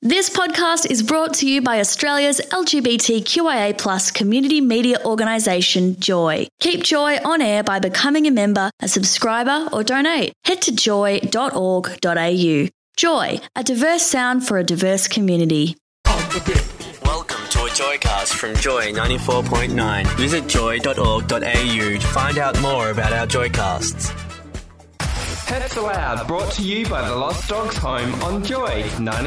This podcast is brought to you by Australia's LGBTQIA+ community media organisation, Joy. Keep Joy on air by becoming a member, a subscriber or donate. Head to joy.org.au. Joy, a diverse sound for a diverse community. Welcome to a Joycast from Joy 94.9. Visit joy.org.au to find out more about our Joycasts. Pets Allowed, brought to you by the Lost Dogs Home on Joy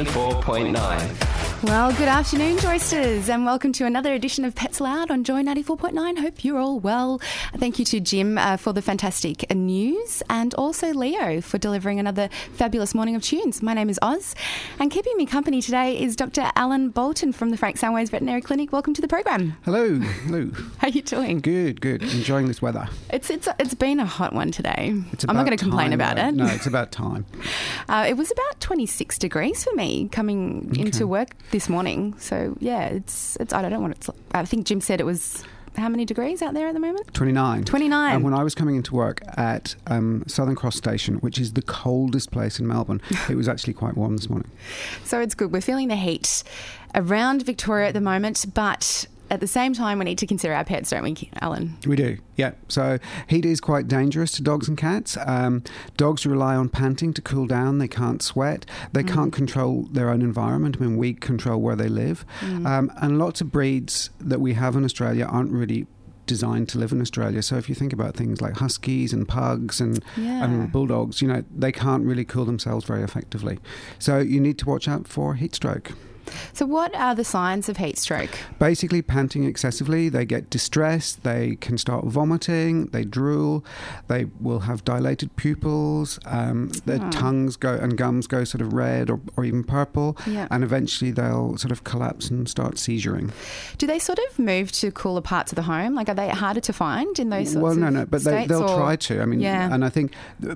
94.9. Well, good afternoon, Joysters, and welcome to another edition of Pets Allowed on Joy 94.9. Hope you're all well. Thank you to Jim for the fantastic news, and also Leo for delivering another fabulous morning of tunes. My name is Oz, and keeping me company today is Dr. Alan Bolton from the Frank Samways Veterinary Clinic. Welcome to the program. Hello. How are you doing? Good. Enjoying this weather. It's been a hot one today. I'm not going to complain about it. No, it's about time. It was about 26 degrees for me coming into work this morning. So, yeah, it's I don't know what it's like. I think Jim said it was how many degrees out there at the moment? 29. 29. And when I was coming into work at Southern Cross Station, which is the coldest place in Melbourne, it was actually quite warm this morning. So it's good. We're feeling the heat around Victoria at the moment, but at the same time, we need to consider our pets, don't we, Alan? We do, yeah. So heat is quite dangerous to dogs and cats. Dogs rely on panting to cool down. They can't sweat. They can't control their own environment. I mean, we control where they live. And lots of breeds that we have in Australia aren't really designed to live in Australia. So if you think about things like huskies and pugs and bulldogs, you know, they can't really cool themselves very effectively. So you need to watch out for heat stroke. So what are the signs of heat stroke? Basically, panting excessively. They get distressed. They can start vomiting. They drool. They will have dilated pupils. Their tongues go and gums go sort of red or even purple. Yeah. And eventually they'll sort of collapse and start seizuring. Do they sort of move to cooler parts of the home? Like, are they harder to find in those sorts of no, but they'll try to. I mean, yeah. And I think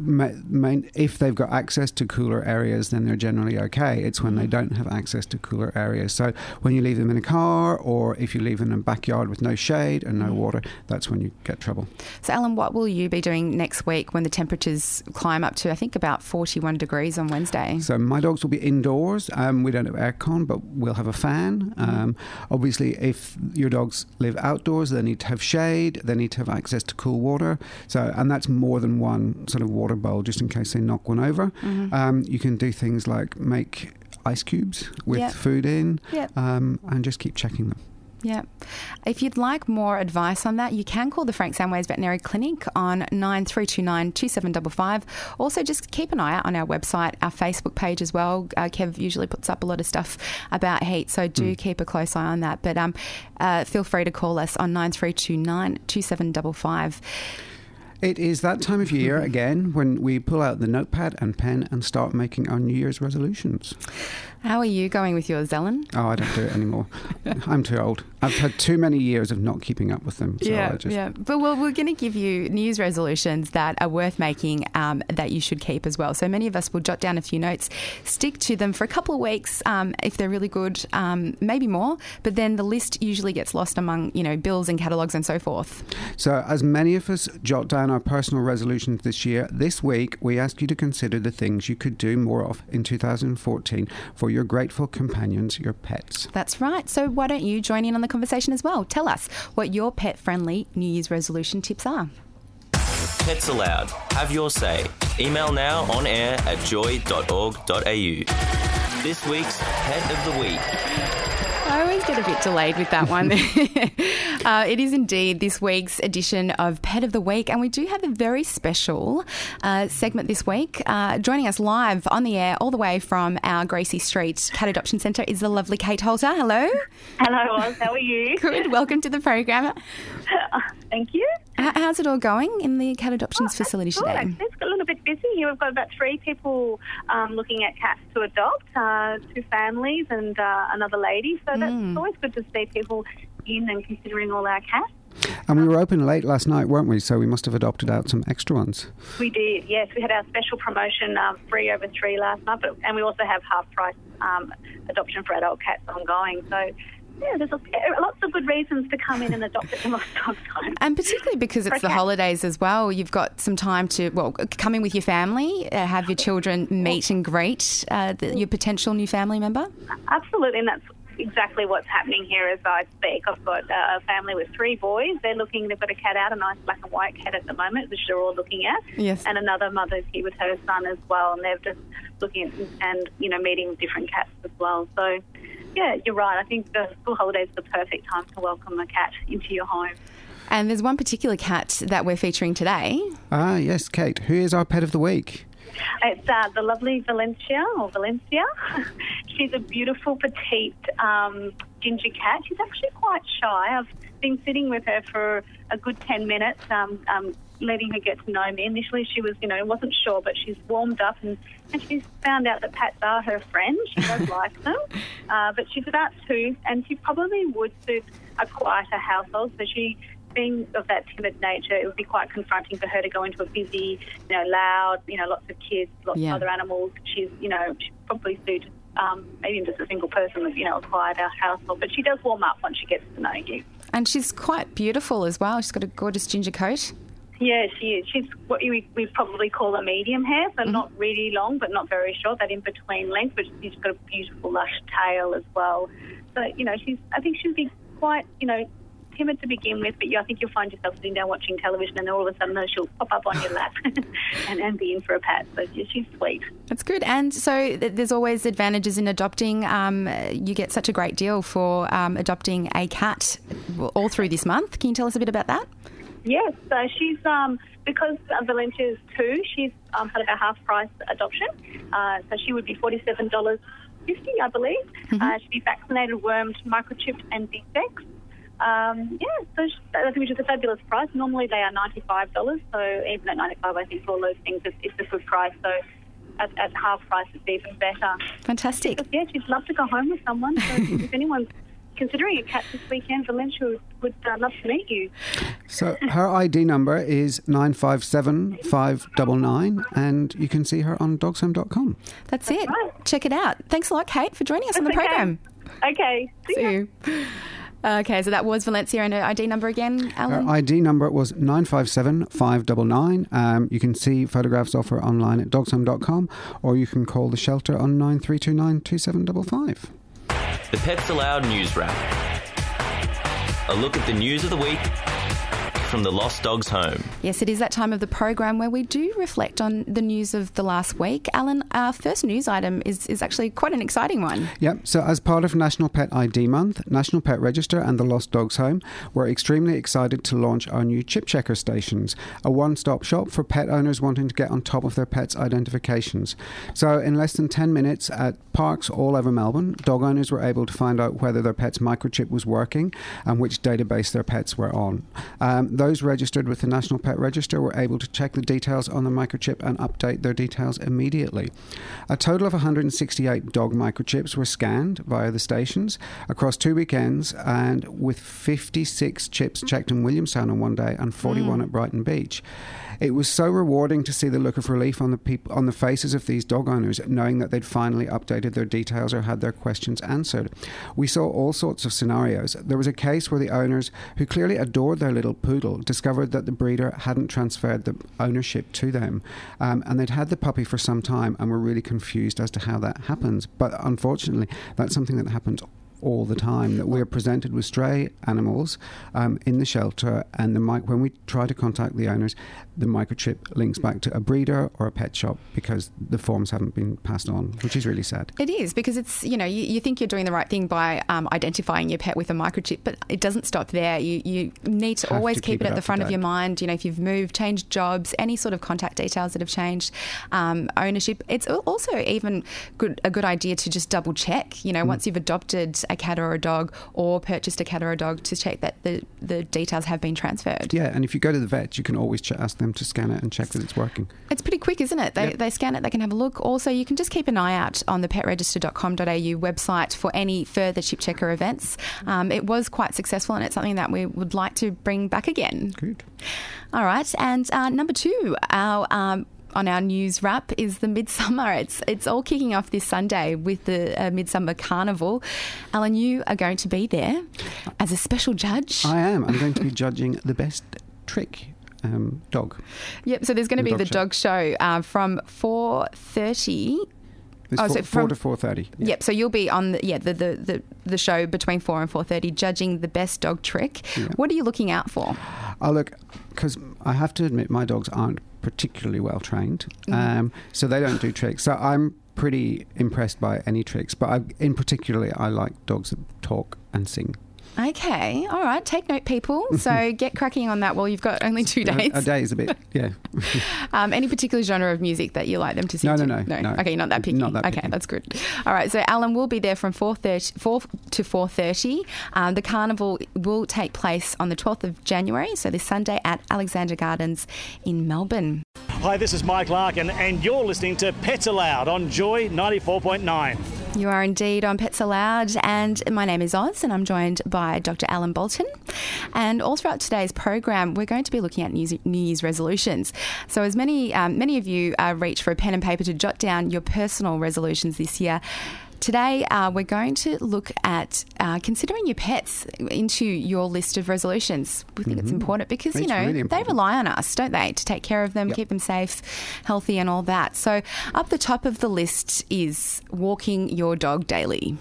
if they've got access to cooler areas, then they're generally okay. It's when they don't have access to cooler areas. So when you leave them in a car, or if you leave them in a backyard with no shade and no water, that's when you get trouble. So Alan, what will you be doing next week when the temperatures climb up to, I think, about 41 degrees on Wednesday? So my dogs will be indoors. We don't have aircon, but we'll have a fan. Obviously, if your dogs live outdoors, they need to have shade. They need to have access to cool water. So, and that's more than one sort of water bowl, just in case they knock one over. You can do things like make ice cubes with food in, and just keep checking them. Yeah. If you'd like more advice on that, you can call the Frank Samways Veterinary Clinic on 9329 2755. Also, just keep an eye out on our website, our Facebook page as well. Kev usually puts up a lot of stuff about heat, so do keep a close eye on that. But feel free to call us on 9329 2755. It is that time of year, again, when we pull out the notepad and pen and start making our New Year's resolutions. How are you going with yours, Ellen? Oh, I don't do it anymore. I'm too old. I've had too many years of not keeping up with them. So But we're going to give you New Year's resolutions that are worth making, that you should keep as well. So many of us will jot down a few notes, stick to them for a couple of weeks if they're really good, maybe more. But then the list usually gets lost among, bills and catalogues and so forth. So as many of us jot down our personal resolutions this week, we ask you to consider the things you could do more of in 2014 for your grateful companions, your pets. That's right. So why don't you join in on the conversation as well? Tell us what your pet-friendly New Year's resolution tips are. Pets Allowed. Have your say. Email now on air at joy.org.au. This week's Pet of the Week. I always get a bit delayed with that one. It is indeed this week's edition of Pet of the Week, and we do have a very special segment this week. Joining us live on the air all the way from our Gracie Street Cat Adoption Centre is the lovely Kate Holter. Hello. Hello, Oz. How are you? Good. Welcome to the program. Thank you. How's it all going in the cat adoptions facility today? It's a little bit busy here. We've got about 3 people looking at cats to adopt, 2 families and another lady. So that's always good to see people in and considering all our cats. And we were open late last night, weren't we? So we must have adopted out some extra ones. We did, yes. We had our special promotion, 3 over 3 last night, and we also have half-price adoption for adult cats ongoing. So yeah, there's lots of good reasons to come in and adopt at the Lost Dogs Home. And particularly because it's the holidays as well, you've got some time to, come in with your family, have your children meet and greet your potential new family member. Absolutely, and that's exactly what's happening here as I speak. I've got a family with 3 boys. They've got a cat out, a nice black and white cat at the moment, which they're all looking at. Yes. And another mother's here with her son as well, and they're just looking at and, meeting different cats as well. So, yeah, you're right. I think the school holidays are the perfect time to welcome a cat into your home. And there's one particular cat that we're featuring today. Ah, yes, Kate. Who is our pet of the week? It's the lovely Valencia. She's a beautiful, petite ginger cat. She's actually quite shy. I've been sitting with her for a good 10 minutes, letting her get to know me. Initially, she was, wasn't sure, but she's warmed up and she's found out that pets are her friends. She does like them. But she's about 2, and she probably would suit a quieter household. So she, being of that timid nature, it would be quite confronting for her to go into a busy, loud, lots of kids, lots of other animals. She's, she probably suited maybe just a single person with, a quieter household. But she does warm up once she gets to know you. And she's quite beautiful as well. She's got a gorgeous ginger coat. Yeah, she is. She's what we probably call a medium hair, so not really long, but not very short, that in-between length, but she's got a beautiful, lush tail as well. So, I think she'll be quite, timid to begin with, but I think you'll find yourself sitting down watching television and all of a sudden she'll pop up on your lap and be in for a pat. So she's sweet. That's good. And so there's always advantages in adopting. You get such a great deal for adopting a cat all through this month. Can you tell us a bit about that? Yes. So she's, because Valencia's 2, she's had a half-price adoption. So she would be $47.50, I believe. She'd be vaccinated, wormed, microchipped and desex. So I think which is a fabulous price. Normally they are $95, so even at $95, I think for all those things, it's a good price. So at half price, it's even better. Fantastic. But yeah, she'd love to go home with someone. So if anyone's considering a cat this weekend, Valencia would love to meet you. So her ID number is 957599, and you can see her on dogshome.com. That's it. Right. Check it out. Thanks a lot, Kate, for joining us on the program. Okay. See you. Okay, so that was Valencia, and her ID number again, Alan? Her ID number was 957599. You can see photographs of her online at dogshome.com, or you can call the shelter on 9329 2755. The Pets Allowed News Wrap. A look at the news of the week from the Lost Dogs Home. Yes, it is that time of the program where we do reflect on the news of the last week. Alan, our first news item is actually quite an exciting one. Yep, so as part of National Pet ID Month, National Pet Register and the Lost Dogs Home were extremely excited to launch our new chip checker stations, a one-stop shop for pet owners wanting to get on top of their pets' identifications. So in less than 10 minutes at parks all over Melbourne, dog owners were able to find out whether their pet's microchip was working and which database their pets were on. Those registered with the National Pet Register were able to check the details on the microchip and update their details immediately. A total of 168 dog microchips were scanned via the stations across 2 weekends, and with 56 chips checked in Williamstown on one day and 41 at Brighton Beach. It was so rewarding to see the look of relief on the faces of these dog owners, knowing that they'd finally updated their details or had their questions answered. We saw all sorts of scenarios. There was a case where the owners, who clearly adored their little poodle, discovered that the breeder hadn't transferred the ownership to them, and they'd had the puppy for some time and were really confused as to how that happens. But unfortunately, that's something that happens all the time, that we're presented with stray animals in the shelter, and when we try to contact the owners, the microchip links back to a breeder or a pet shop because the forms haven't been passed on, which is really sad. It is, because it's, you think you're doing the right thing by identifying your pet with a microchip, but it doesn't stop there. You need to always keep it at the front of your mind. If you've moved, changed jobs, any sort of contact details that have changed, ownership. It's also even a good idea to just double check, once you've adopted a cat or a dog or purchased a cat or a dog, to check that the details have been transferred. Yeah, and if you go to the vet, you can always ask them to scan it and check that it's working. It's pretty quick, isn't it? They scan it, they can have a look. Also, you can just keep an eye out on the petregister.com.au website for any further chip checker events. It was quite successful, and it's something that we would like to bring back again. Good. All right, and number 2, our on our news wrap is the Midsummer. It's all kicking off this Sunday with the Midsummer Carnival. Alan, you are going to be there as a special judge. I am. I'm going to be judging the best trick dog. Yep, so there's going to be the dog show from 4:30. It's 4 to 4:30. Yeah. Yep, so you'll be on the show between 4 and 4:30 judging the best dog trick. Yeah. What are you looking out for? Oh, look, because I have to admit my dogs aren't particularly well trained, so they don't do tricks. So I'm pretty impressed by any tricks, but in particularly I like dogs that talk and sing. Okay, all right. Take note, people. So get cracking on that. Well, you've got only 2 days. A day is a bit, yeah. Any particular genre of music that you like them to sing to? No. Okay, you're not that picky. Not that picky. Okay, that's good. All right, so Alan will be there from 4 to 4:30. The carnival will take place on the 12th of January, so this Sunday at Alexandra Gardens in Melbourne. Hi, this is Mike Larkin, and you're listening to Pets Aloud on Joy 94.9. You are indeed on Pets Aloud, and my name is Oz, and I'm joined by Dr. Alan Bolton. And all throughout today's program, we're going to be looking at New Year's resolutions. So as many of you reach for a pen and paper to jot down your personal resolutions this year, today, we're going to look at considering your pets into your list of resolutions. We think it's important because, It's really important. They rely on us, don't they, to take care of them, keep them safe, healthy and all that. So up the top of the list is walking your dog daily.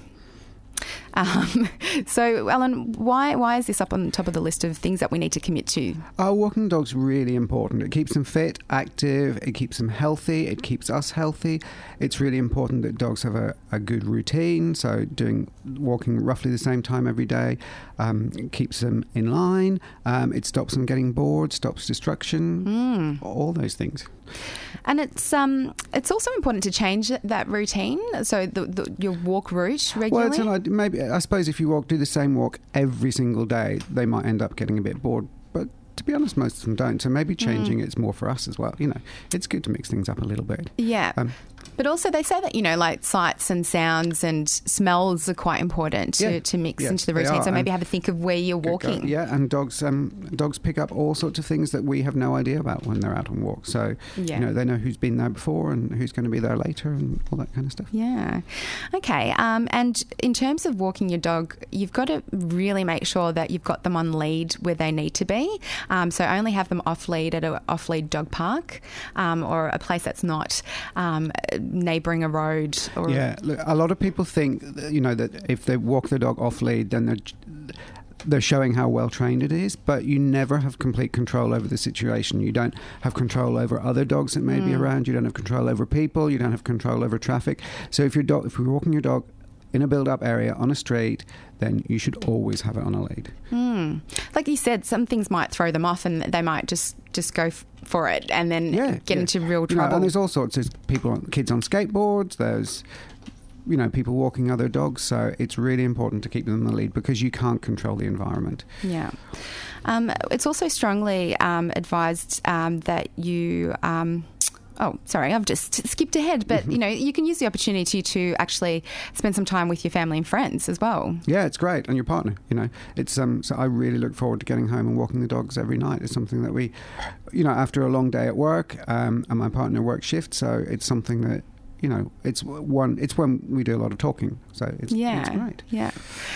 So, Alan, why is this up on the top of the list of things that we need to commit to? Walking the dog's really important. It keeps them fit, active, it keeps them healthy, it keeps us healthy. It's really important that dogs have a good routine, so walking roughly the same time every day keeps them in line. It stops them getting bored, stops destruction, all those things. And it's also important to change that routine, so your walk route regularly. Well, I suppose if you do the same walk every single day, they might end up getting a bit bored. But to be honest, most of them don't. So maybe changing it's more for us as well. It's good to mix things up a little bit. Yeah. But also they say that, like sights and sounds and smells are quite important to mix into the routine. So maybe have a think of where you're walking. Yeah, and dogs pick up all sorts of things that we have no idea about when they're out on walks. So, they know who's been there before and who's going to be there later and all that kind of stuff. Yeah. Okay. And in terms of walking your dog, you've got to really make sure that you've got them on lead where they need to be. So only have them off lead at an off lead dog park or a place that's not neighbouring a road. Look, a lot of people think that if they walk the dog off lead, then they're showing how well trained it is, but you never have complete control over the situation. You don't have control over other dogs that may be around. You don't have control over people. You don't have control over traffic. So if you're walking your dog in a build-up area on a street, then you should always have it on a lead. Like you said, some things might throw them off and they might just go for it and then get into real trouble. And there's all sorts of kids on skateboards, there's people walking other dogs, so it's really important to keep them on the lead because you can't control the environment. Yeah. It's also strongly advised that you... Oh, sorry, I've just skipped ahead. But, you can use the opportunity to actually spend some time with your family and friends as well. Yeah, it's great. And your partner, It's so I really look forward to getting home and walking the dogs every night. It's something that we, after a long day at work, and my partner works shift, so it's something that, it's when we do a lot of talking. So it's great. Yeah.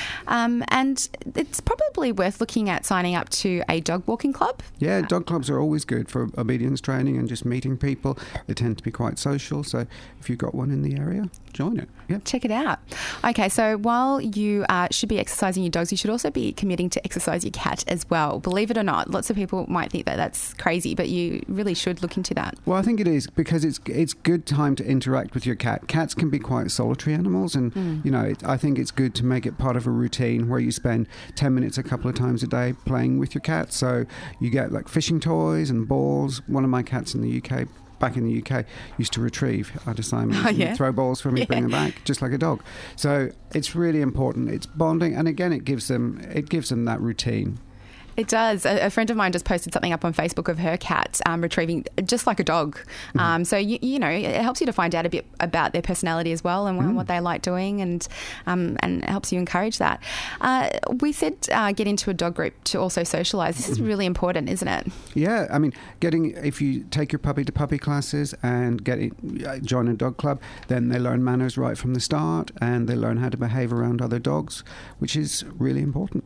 And it's probably worth looking at signing up to a dog walking club. Yeah, dog clubs are always good for obedience training and just meeting people. They tend to be quite social. So if you've got one in the area, join it. Yeah. Check it out. Okay, so while you should be exercising your dogs, you should also be committing to exercise your cat as well. Believe it or not, lots of people might think that that's crazy, but you really should look into that. Well, I think it is because it's good time to interact with your cat. Cats can be quite solitary animals, and I think it's good to make it part of a routine where you spend 10 minutes a couple of times a day playing with your cat. So you get like fishing toys and balls. One of my cats back in the UK, used to retrieve out of Simon, throw balls for me, bring them back, just like a dog. So it's really important. It's bonding, and again, it gives them that routine. It does. A friend of mine just posted something up on Facebook of her cat retrieving just like a dog. So, you know, it helps you to find out a bit about their personality as well and what they like doing, and helps you encourage that. We said get into a dog group to also socialise. This is really important, isn't it? Yeah, I mean, if you take your puppy to puppy classes and join a dog club, then they learn manners right from the start, and they learn how to behave around other dogs, which is really important.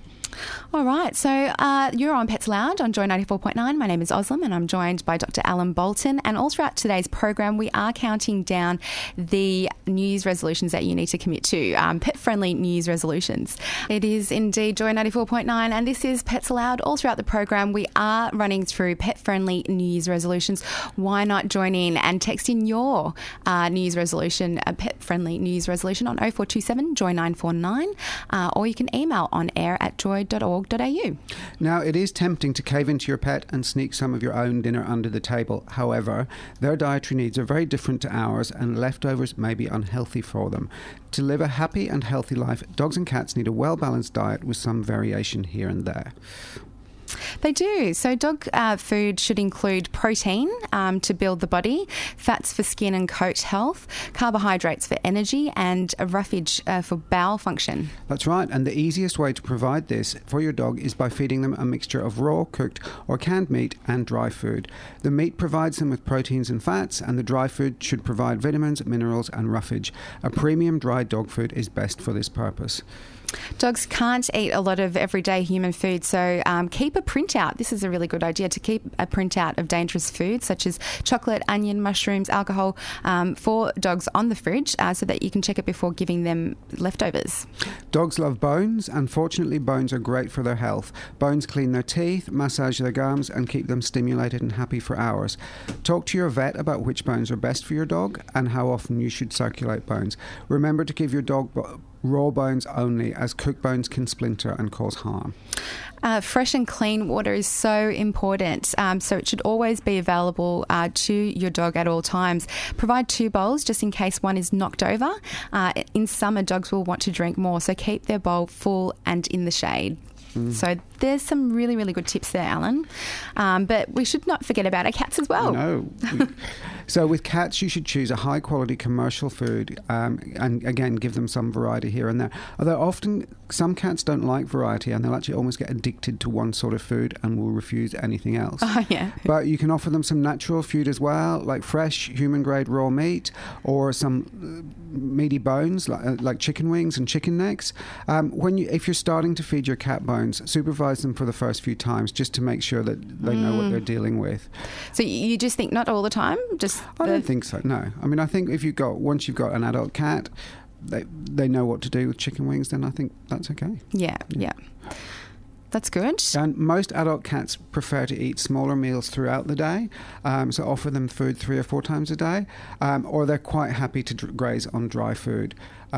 All right, so you're on Pets Lounge on Joy 94.9. My name is Oslam, and I'm joined by Dr. Alan Bolton. And all throughout today's program, we are counting down the New Year's resolutions that you need to commit to, pet-friendly New Year's resolutions. It is indeed Joy 94.9, and this is Pets Aloud. All throughout the program, we are running through pet-friendly New Year's resolutions. Why not join in and text in your New Year's resolution, a pet-friendly New Year's resolution on 0427 Joy 949, or you can email on air at joy.org.au. Now, it is tempting to cave into your pet and sneak some of your own dinner under the table. However, their dietary needs are very different to ours, and leftovers may be unhealthy for them. To live a happy and healthy life, dogs and cats need a well-balanced diet with some variation here and there. They do. So dog food should include protein to build the body, fats for skin and coat health, carbohydrates for energy, and roughage for bowel function. That's right. And the easiest way to provide this for your dog is by feeding them a mixture of raw, cooked or canned meat and dry food. The meat provides them with proteins and fats, and the dry food should provide vitamins, minerals and roughage. A premium dry dog food is best for this purpose. Dogs can't eat a lot of everyday human food, so keep a printout. This is a really good idea, to keep a printout of dangerous foods such as chocolate, onion, mushrooms, alcohol for dogs on the fridge so that you can check it before giving them leftovers. Dogs love bones, and fortunately bones are great for their health. Bones clean their teeth, massage their gums and keep them stimulated and happy for hours. Talk to your vet about which bones are best for your dog and how often you should circulate bones. Remember to give your dog raw bones only, as cooked bones can splinter and cause harm. Fresh and clean water is so important, so it should always be available to your dog at all times. Provide 2 bowls just in case one is knocked over. In summer, dogs will want to drink more, so keep their bowl full and in the shade. So there's some really, really good tips there, Alan. But we should not forget about our cats as well. No. So with cats, you should choose a high-quality commercial food and, again, give them some variety here and there. Although often some cats don't like variety, and they'll actually almost get addicted to one sort of food and will refuse anything else. Oh, yeah. But you can offer them some natural food as well, like fresh human-grade raw meat, or some meaty bones like chicken wings and chicken necks. If you're starting to feed your cat bones, supervise them for the first few times just to make sure that they know what they're dealing with. So you just think not all the time? I don't think so, no. I mean, I think once you've got an adult cat, they know what to do with chicken wings, then I think that's okay. Yeah. That's good. And most adult cats prefer to eat smaller meals throughout the day, so offer them food 3 or 4 times a day, or they're quite happy to graze on dry food.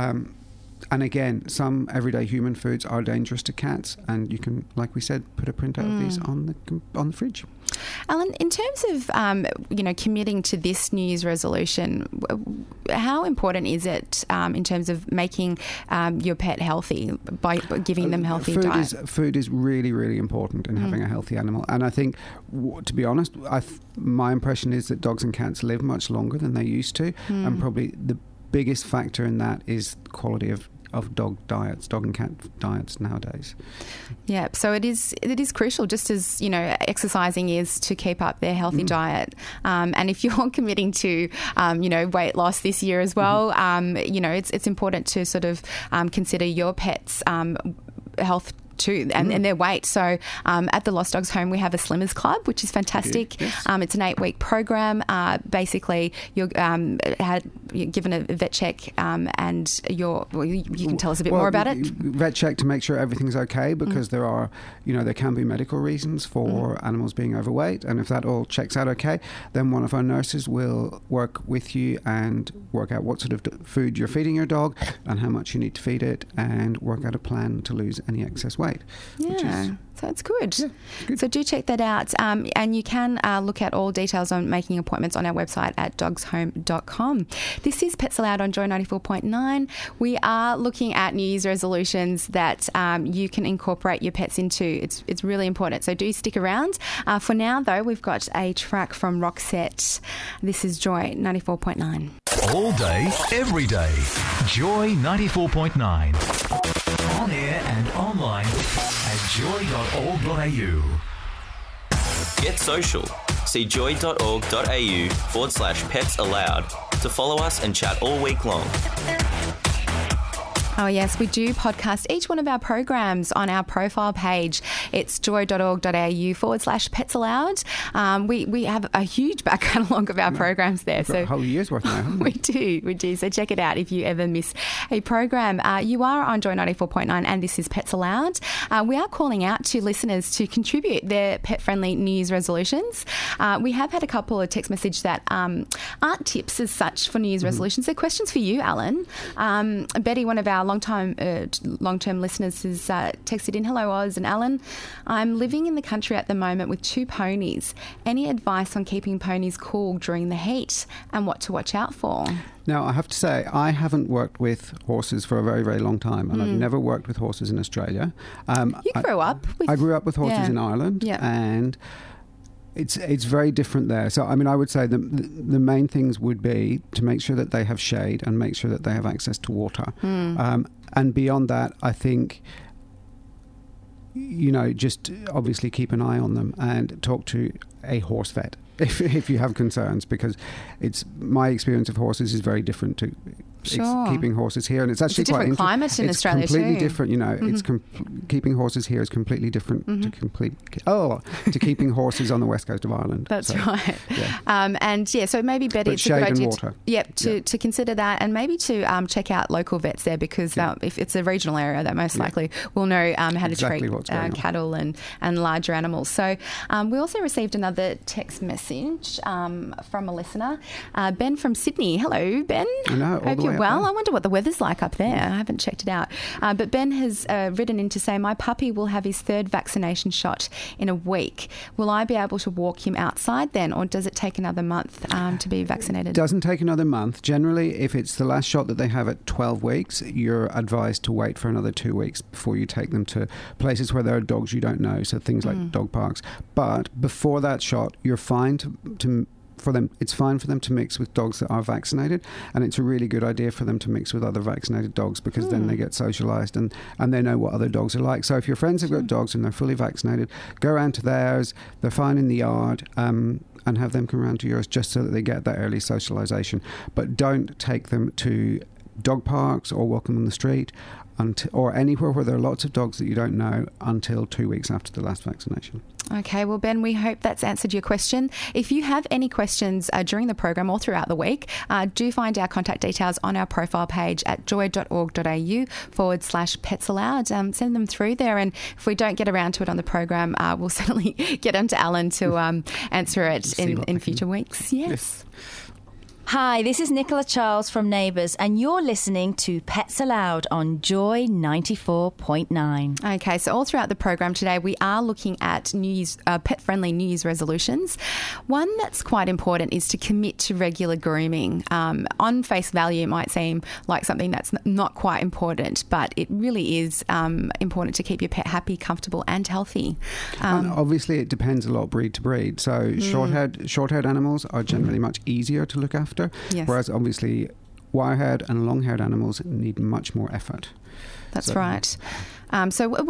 And again, some everyday human foods are dangerous to cats, and you can, like we said, put a printout of these on the fridge. Alan, in terms of committing to this New Year's resolution, how important is it in terms of making your pet healthy by giving them healthy diet? Food is really, really important in having a healthy animal, and I think, to be honest, my impression is that dogs and cats live much longer than they used to, and probably the biggest factor in that is the quality of dog and cat diets nowadays. Yeah, so it is crucial, just as exercising is to keep up their healthy diet. And if you're committing to weight loss this year as well, it's important to sort of consider your pet's health too, and their weight. So at the Lost Dogs Home, we have a Slimmers Club, which is fantastic. Yes. It's an 8-week program. Basically, you're given a vet check, and you can tell us a bit more about it. Vet check to make sure everything's okay, because there can be medical reasons for animals being overweight, and if that all checks out okay, then one of our nurses will work with you and work out what sort of food you're feeding your dog and how much you need to feed it, and work out a plan to lose any excess weight. weight. Yeah. So it's good. Yeah, good. So do check that out. And you can look at all details on making appointments on our website at dogshome.com. This is Pets Aloud on Joy 94.9. We are looking at New Year's resolutions that you can incorporate your pets into. It's really important. So do stick around. For now, though, we've got a track from Roxette. This is Joy 94.9. All day, every day. Joy 94.9. On air and online at joy.org.au. Get social. See joy.org.au/Pets Allowed to follow us and chat all week long. Oh, yes, we do podcast each one of our programs on our profile page. It's joy.org.au/Pets Allowed. We have a huge back catalogue of our programs there. We've got a whole year's worth now, haven't we? We do. So check it out if you ever miss a program. You are on Joy 94.9 and this is Pets Allowed. We are calling out to listeners to contribute their pet-friendly New Year's resolutions. We have had a couple of text messages that aren't tips as such for New Year's resolutions. They're questions for you, Alan. Betty, one of our long-term listeners, has texted in, "Hello, Oz and Alan. I'm living in the country at the moment with 2 ponies. Any advice on keeping ponies cool during the heat and what to watch out for?" Now, I have to say, I haven't worked with horses for a very, very long time, and I've never worked with horses in Australia. You grew up with... I grew up with horses in Ireland, and it's very different there. So, I mean, I would say the main things would be to make sure that they have shade and make sure that they have access to water. And beyond that, I think, just obviously keep an eye on them and talk to a horse vet if you have concerns, because my experience of horses is very different to keeping horses here, and it's actually it's a quite different climate in Australia completely too. Different, it's keeping horses here is completely different to keeping horses on the west coast of Ireland. That's right. Yeah. So maybe better it's a good idea to consider that, and maybe to check out local vets there, because if it's a regional area, they most likely will know how to treat cattle and larger animals. So we also received another text message from a listener, Ben from Sydney. Hello, Ben. Hope you're well. I wonder what the weather's like up there. I haven't checked it out. But Ben has written in to say, my puppy will have his 3rd vaccination shot in a week. Will I be able to walk him outside then, or does it take another month to be vaccinated? It doesn't take another month. Generally, if it's the last shot that they have at 12 weeks, you're advised to wait for another 2 weeks before you take them to places where there are dogs you don't know, so things like dog parks. But before that shot, you're fine it's fine for them to mix with dogs that are vaccinated, and it's a really good idea for them to mix with other vaccinated dogs, because then they get socialised and they know what other dogs are like. So if your friends have got dogs and they're fully vaccinated, go around to theirs, they're fine in the yard, and have them come around to yours, just so that they get that early socialisation. But don't take them to dog parks or walk them on the street or anywhere where there are lots of dogs that you don't know until 2 weeks after the last vaccination. Okay, well, Ben, we hope that's answered your question. If you have any questions during the program or throughout the week, do find our contact details on our profile page at joy.org.au/Pets Allowed. Send them through there, and if we don't get around to it on the program, we'll certainly get onto Alan to answer it in future weeks. Yes. Hi, this is Nicola Charles from Neighbours, and you're listening to Pets Aloud on Joy 94.9. Okay, so all throughout the program today, we are looking at pet-friendly New Year's resolutions. One that's quite important is to commit to regular grooming. On face value, it might seem like something that's not quite important, but it really is important to keep your pet happy, comfortable and healthy. And obviously, it depends a lot breed to breed. So short-haired animals are generally much easier to look after. Yes. Whereas obviously wire-haired and long-haired animals need much more effort. That's right. How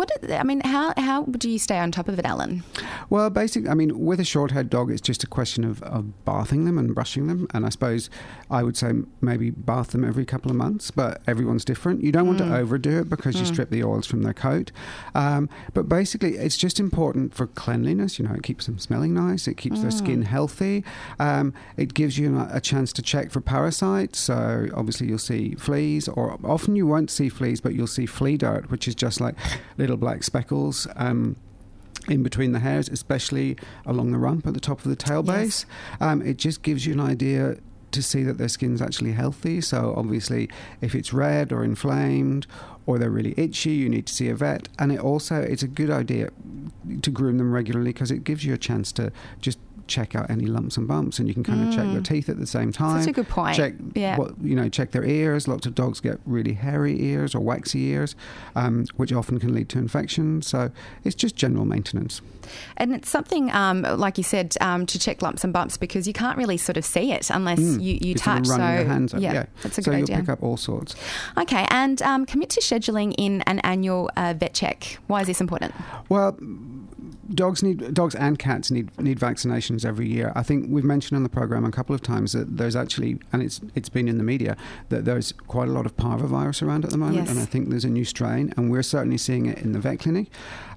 do you stay on top of it, Alan? Well, basically, with a short-haired dog, it's just a question of bathing them and brushing them. And I suppose I would say maybe bath them every couple of months, but everyone's different. You don't want to overdo it because you strip the oils from their coat. But basically, it's just important for cleanliness. It keeps them smelling nice. It keeps their skin healthy. It gives you a chance to check for parasites. So obviously, you'll see fleas, or often you won't see fleas, but you'll see flea dirt, which is just like little black speckles in between the hairs, especially along the rump at the top of the tail base. It just gives you an idea to see that their skin's actually healthy. So obviously, if it's red or inflamed or they're really itchy, you need to see a vet. And it's a good idea to groom them regularly because it gives you a chance to just check out any lumps and bumps, and you can kind of check their teeth at the same time. Such a good point. Check check their ears. Lots of dogs get really hairy ears or waxy ears, which often can lead to infection. So it's just general maintenance. And it's something, like you said, to check lumps and bumps because you can't really sort of see it unless you touch. Sort of running your hands up. Yeah, that's a good idea. So you'll pick up all sorts. Okay, and commit to scheduling in an annual vet check. Why is this important? Well, dogs and cats need vaccinations every year. I think we've mentioned on the program a couple of times that there's actually, and it's been in the media, that there's quite a lot of parvovirus around at the moment. Yes. And I think there's a new strain, and we're certainly seeing it in the vet clinic.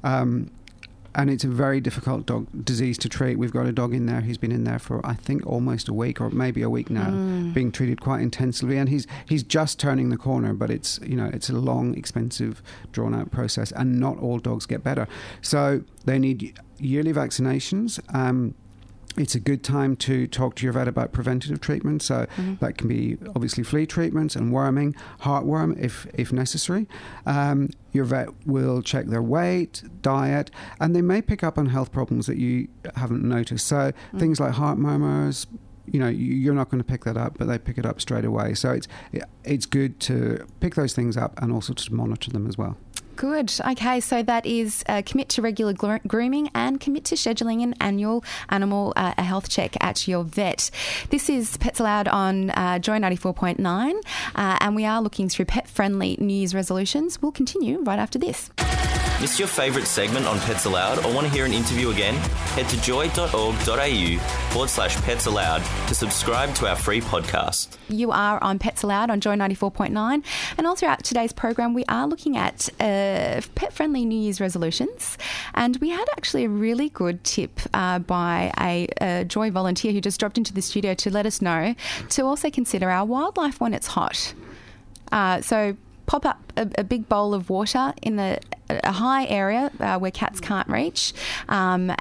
And it's a very difficult dog disease to treat. We've got a dog in there who's been in there for, I think, almost a week or maybe a week now, being treated quite intensively. And he's just turning the corner, but it's a long, expensive, drawn-out process, and not all dogs get better. So they need yearly vaccinations. It's a good time to talk to your vet about preventative treatment. So that can be obviously flea treatments and worming, heartworm if necessary. Your vet will check their weight, diet, and they may pick up on health problems that you haven't noticed. So things like heart murmurs, you're not going to pick that up, but they pick it up straight away. So it's good to pick those things up and also to monitor them as well. Good. Okay, so that is commit to regular grooming and commit to scheduling an annual animal health check at your vet. This is Pets Aloud on Joy 94.9, and we are looking through pet-friendly New Year's resolutions. We'll continue right after this. Miss your favourite segment on Pets Aloud or want to hear an interview again? Head to joy.org.au/Pets Aloud to subscribe to our free podcast. You are on Pets Aloud on Joy 94.9, and all throughout today's program we are looking at pet-friendly New Year's resolutions, and we had actually a really good tip by a Joy volunteer who just dropped into the studio to let us know to also consider our wildlife when it's hot. So pop up a big bowl of water in a high area where cats can't reach, it'll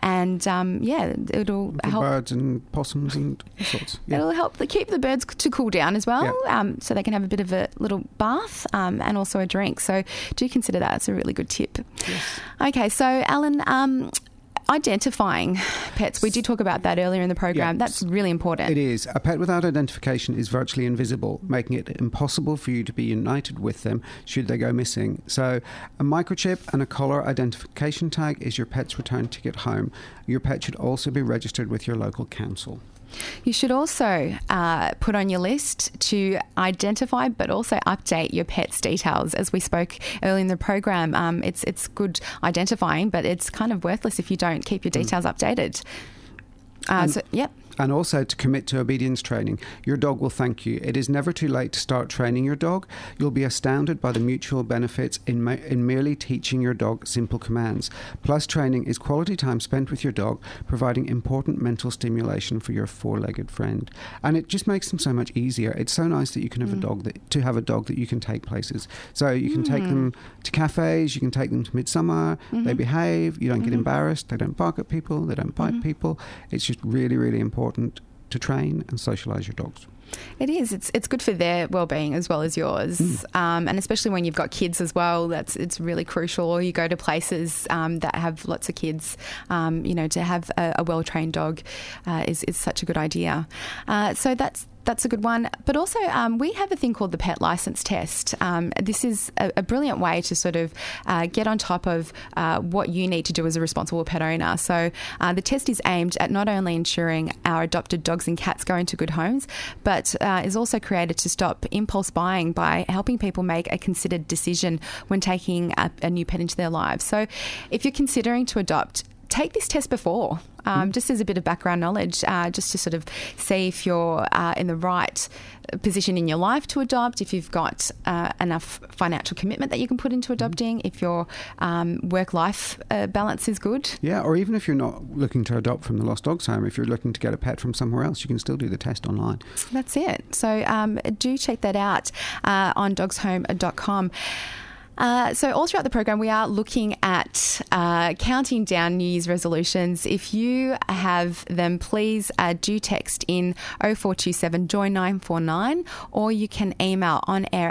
help birds and possums and all sorts. Yeah. It'll help keep the birds to cool down as well, so they can have a bit of a little bath and also a drink. So do consider that. It's a really good tip. Yes. Okay, so Alan, identifying pets. We did talk about that earlier in the program. That's really important. It is. A pet without identification is virtually invisible, making it impossible for you to be united with them should they go missing. So a microchip and a collar identification tag is your pet's return ticket home. Your pet should also be registered with your local council. You should also put on your list to identify but also update your pet's details. As we spoke earlier in the program, it's good identifying, but it's kind of worthless if you don't keep your details updated. And also to commit to obedience training. Your dog will thank you. It is never too late to start training your dog. You'll be astounded by the mutual benefits in merely teaching your dog simple commands. Plus, training is quality time spent with your dog, providing important mental stimulation for your four-legged friend. And it just makes them so much easier. It's so nice that you can have a dog that you can take places. So you can take them to cafes, you can take them to Midsummer, they behave, you don't get embarrassed, they don't bark at people, they don't bite people. It's just really, really important to train and socialise your dogs. It is. It's good for their well-being as well as yours, and especially when you've got kids as well. It's really crucial. Or you go to places that have lots of kids. To have a well-trained dog is such a good idea. So that's a good one. But also, we have a thing called the pet license test. This is a brilliant way to sort of get on top of what you need to do as a responsible pet owner. So the test is aimed at not only ensuring our adopted dogs and cats go into good homes, but is also created to stop impulse buying by helping people make a considered decision when taking a new pet into their lives. So if you're considering to adopt, take this test before, just as a bit of background knowledge, just to sort of see if you're in the right position in your life to adopt, if you've got enough financial commitment that you can put into adopting, if your work-life balance is good. Yeah, or even if you're not looking to adopt from the Lost Dogs Home, if you're looking to get a pet from somewhere else, you can still do the test online. That's it. So do check that out on dogshome.com. So all throughout the program, we are looking at counting down New Year's resolutions. If you have them, please do text in 0427 Joy 949, or you can email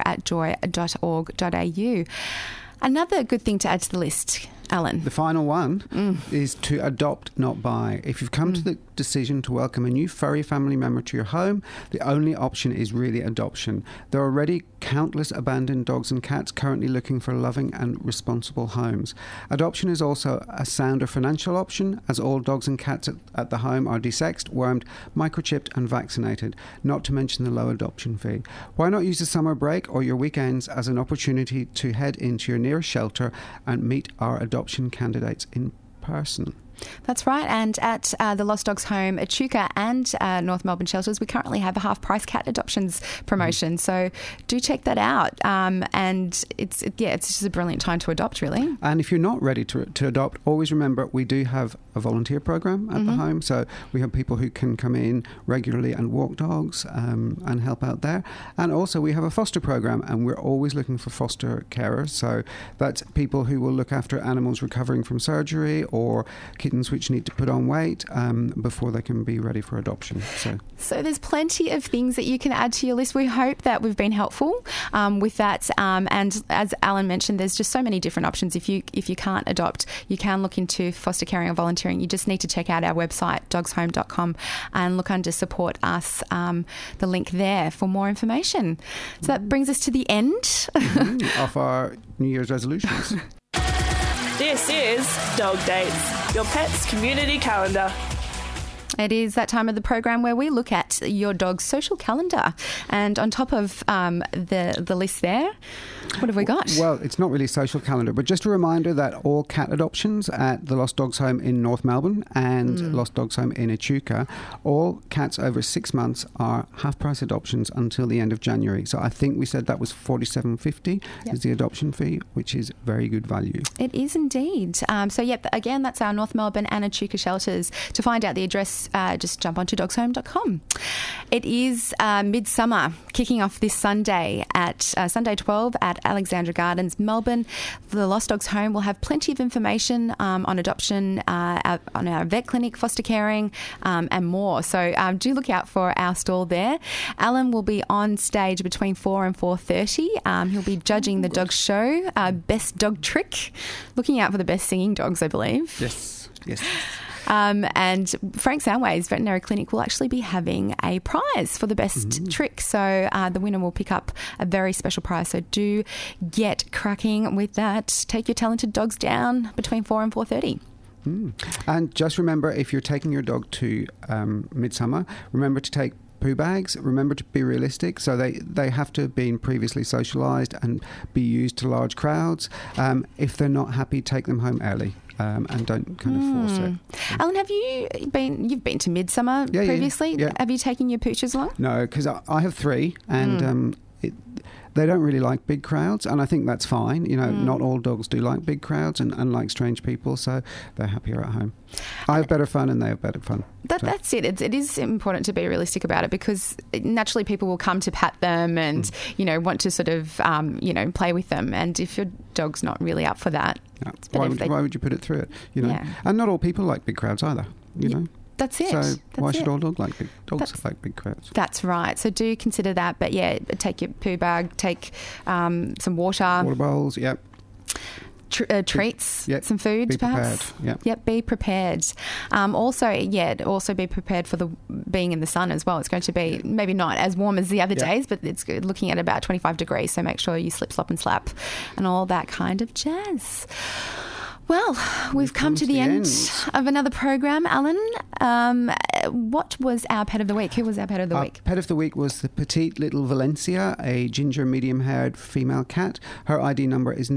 onair@joy.org.au. Another good thing to add to the list, Alan. The final one is to adopt, not buy. If you've come to the decision to welcome a new furry family member to your home, the only option is really adoption. There are already countless abandoned dogs and cats currently looking for loving and responsible homes. Adoption is also a sounder financial option, as all dogs and cats at the home are desexed, wormed, microchipped and vaccinated, not to mention the low adoption fee. Why not use the summer break or your weekends as an opportunity to head into your nearest shelter and meet our adoption candidates in person? That's right. And at the Lost Dogs Home, Echuca and North Melbourne shelters, we currently have a half-price cat adoptions promotion. So do check that out. And it's just a brilliant time to adopt, really. And if you're not ready to adopt, always remember we do have a volunteer program at the home. So we have people who can come in regularly and walk dogs and help out there. And also we have a foster program, and we're always looking for foster carers. So that's people who will look after animals recovering from surgery or kittens which need to put on weight before they can be ready for adoption. So there's plenty of things that you can add to your list. We hope that we've been helpful with that. And as Alan mentioned, there's just so many different options. If you can't adopt, you can look into foster caring or volunteering. You just need to check out our website, dogshome.com, and look under Support Us, the link there for more information. So that brings us to the end of our New Year's resolutions. This is Dog Dates, your pet's community calendar. It is that time of the program where we look at your dog's social calendar. And on top of the list there, what have we got? Well, it's not really a social calendar, but just a reminder that all cat adoptions at the Lost Dogs Home in North Melbourne and Lost Dogs Home in Echuca, all cats over 6 months are half-price adoptions until the end of January. So I think we said that was $47.50 is the adoption fee, which is very good value. It is indeed. Again, that's our North Melbourne and Echuca shelters. To find out the address, just jump onto dogshome.com. It is Midsummer, kicking off this Sunday at Sunday 12 at Alexandra Gardens, Melbourne. The Lost Dogs Home will have plenty of information on adoption, on our vet clinic, foster caring, and more. So do look out for our stall there. Alan will be on stage between 4 and 4:30. He'll be judging the dog show, Best Dog Trick, looking out for the best singing dogs, I believe. Yes. And Frank Soundways Veterinary Clinic will actually be having a prize for the best trick. So the winner will pick up a very special prize. So do get cracking with that. Take your talented dogs down between 4 and 4:30. And just remember, if you're taking your dog to Midsummer, remember to take poo bags. Remember to be realistic. So they have to have been previously socialised and be used to large crowds. If they're not happy, take them home early. And don't kind of force it. Alan, you've been to Midsummer previously? Yeah. Have you taken your pooches along? No, because I have 3 and they don't really like big crowds, and I think that's fine. Not all dogs do like big crowds and like strange people, so they're happier at home. I have better fun and they have better fun. That's it. It is important to be realistic about it, because naturally people will come to pat them and, want to sort of, play with them. And if your dog's not really up for that, it's better why would you put it through it? And not all people like big crowds either, know. That's it. So why should all dogs like big crowds? That's right. So do consider that. But take your poo bag, take some water. Water bowls, treats, some food, be perhaps. Prepared. Be prepared. Also be prepared for the being in the sun as well. It's going to be maybe not as warm as the other days, but it's good, looking at about 25 degrees. So make sure you slip, slop and slap and all that kind of jazz. Well, we've come to the end of another program, Alan. What was our pet of the week? Who was our pet of the week? Pet of the week was the petite little Valencia, a ginger medium-haired female cat. Her ID number is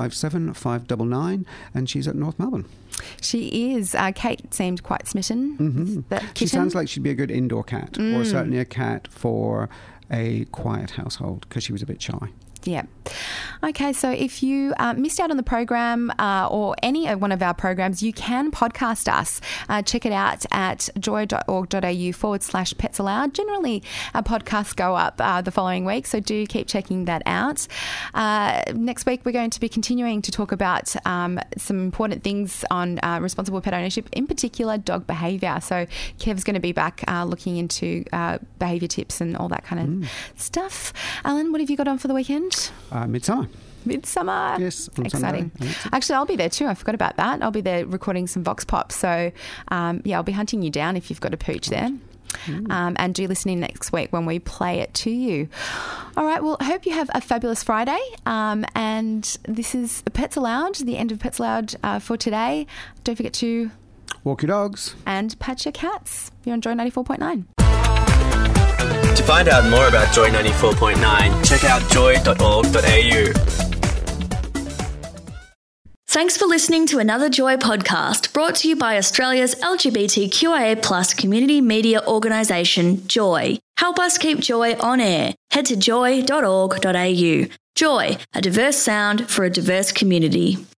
957599, and she's at North Melbourne. She is. Kate seemed quite smitten. She sounds like she'd be a good indoor cat, or certainly a cat for a quiet household, because she was a bit shy. Yeah. Okay, so if you missed out on the program or any one of our programs, you can podcast us. Check it out at joy.org.au/Pets Allowed. Generally, our podcasts go up the following week, so do keep checking that out. Next week, we're going to be continuing to talk about some important things on responsible pet ownership, in particular dog behaviour. So Kev's going to be back looking into behaviour tips and all that kind of stuff. Alan, what have you got on for the weekend? Midsummer. Yes. Exciting. Actually, I'll be there too. I forgot about that. I'll be there recording some Vox Pops. So, I'll be hunting you down if you've got a pooch there. And do listen in next week when we play it to you. All right. Well, I hope you have a fabulous Friday. And this is Pets Allowed, the end of Pets Allowed for today. Don't forget to walk your dogs and pat your cats. You're on Joy 94.9. To find out more about Joy 94.9, check out joy.org.au. Thanks for listening to another Joy podcast brought to you by Australia's LGBTQIA+ community media organisation, Joy. Help us keep Joy on air. Head to joy.org.au. Joy, a diverse sound for a diverse community.